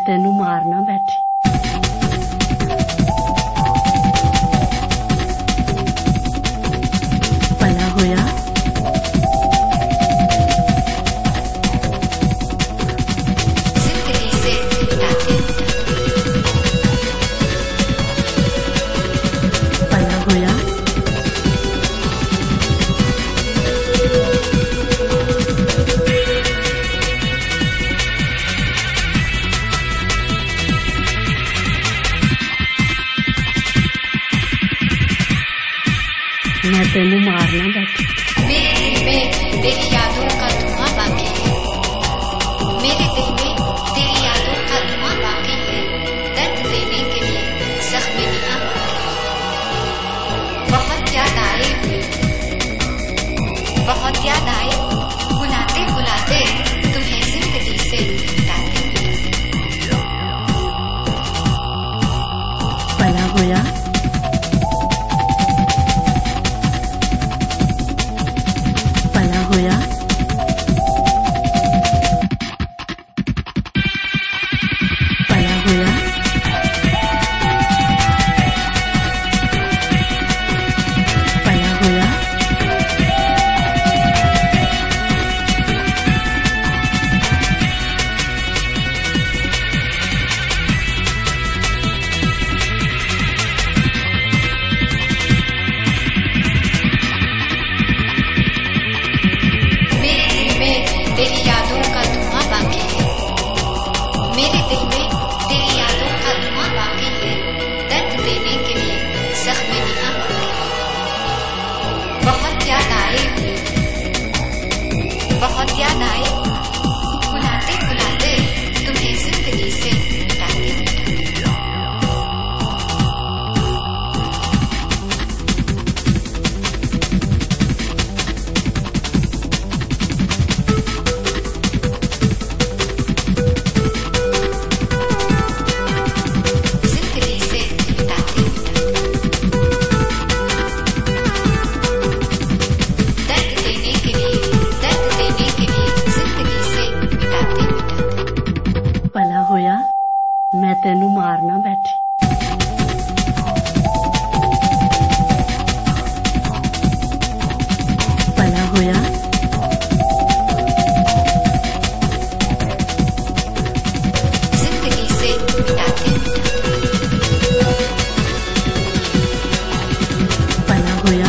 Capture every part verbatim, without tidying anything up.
तेनू मारना बैठी। भला होया जिंदगी से मिटाते। भला होया मैं तेनू मारना बैठी। मेरे दिल में तेरी यादों का धुआं बाकी है। मेरे दिल में तेरी यादों का धुआं बाकी है। दर्द देने के लिए जख्म निहा बाकी है। बहुत याद आए, बहुत याद आए, बुलाते बुलाते तुम्हें जिंदगी से मिटाते। भला होया भला होया भला होया भला होया मेरे दिल में तेरी यादों का धुआं बाकी है। मेरे दिल में तेरी यादों का धुआं बाकी है। दर्द देने के लिए जख्म निहा बाकी है। बहुत याद आए, बहुत याद आए, बुलाते बुलाते तुम्हें जिंदगी से मिटाते मिटाते। जिंदगी से मिटाते मिटाते। दर्द देने के लिए, दर्द देने के लिए जिंदगी से मिटाते मिटाते। भला होया मैं तेनू मारना बैठी। भला होया जिंदगी से मिटाते मिटाते। भला होया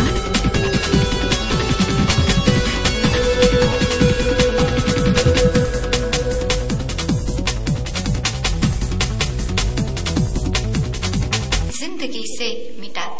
जिंदगी से मिटाते।